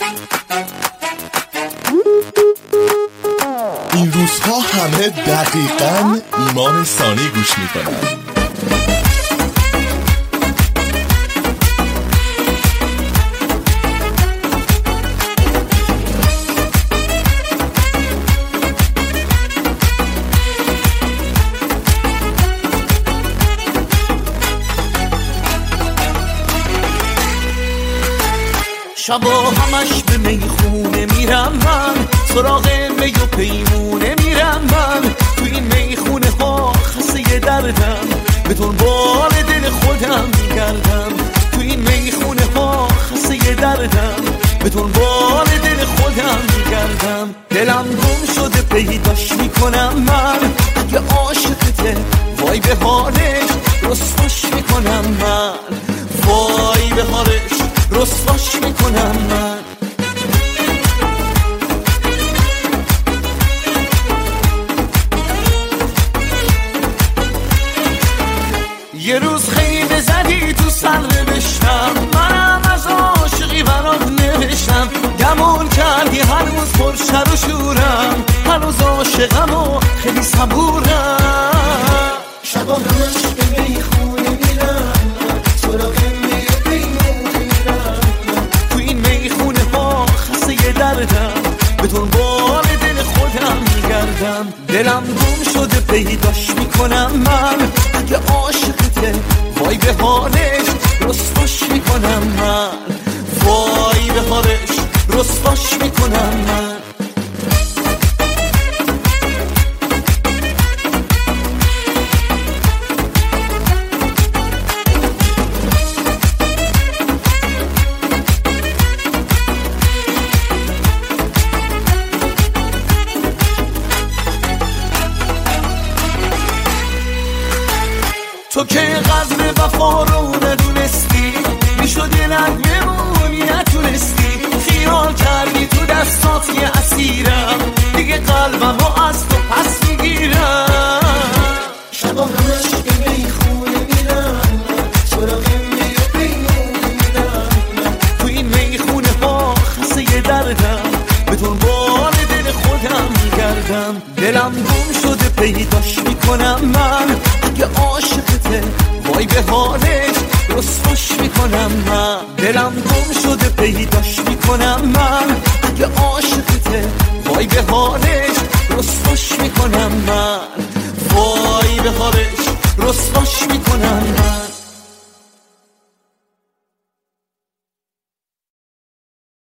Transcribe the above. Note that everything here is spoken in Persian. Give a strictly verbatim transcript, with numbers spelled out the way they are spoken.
این روزها همه دقیقاً ایمان ثانی گوش میکنن. شبا همش به میخونه میرم من، سراغ می و پیمونه میرم من. تو این میخونه ها خسته دردم، به دنبال دل خودم میگردم. تو این میخونه ها خسته دردم، به دنبال دل خودم میگردم. دلم گم شده پیداش میکنم من، اگه عاشقته وای به حالش رسواش میکنم من. وای به حالش رسواش میکنم من. یه روز خیلی زدی تو سر نوشتم، منم از عاشقی برات نوشتم. گمون کردی هنوز پرشر و شورم، هنوز عاشقم و خیلی صبورم. شبا همش به میخونه میرم، سراغ می و پیمونه میرم. تو این میخونه ها خسته دردم، به دنبال دل خودم میگردم. دلم گم شده پیداش میکنم من، اگه عاشقته وای به حالش رسواش میکنم من. وای به حالش رسواش میکنم من. تو که قدر وفا رو ندونستی، میشد یه نگمونی نتونستی. خیال کردی تو دستات یه اسیرم، دیگه قلبم رو از تو پس میگیرم. شبا همش به میخونه میرم، سراغ می و پیمونه میرم. تو این میخونه ها خسته دردم، به دنبال دل خودم میگردم. دلم گم شده پیداش میکنم من، اگه عاشقته وای به حالش رسواش میکنم من. دلم گم شده پیداش میکنم من، اگه عاشقته وای به حالش رسواش میکنم من. وای به حالش رسواش میکنم من.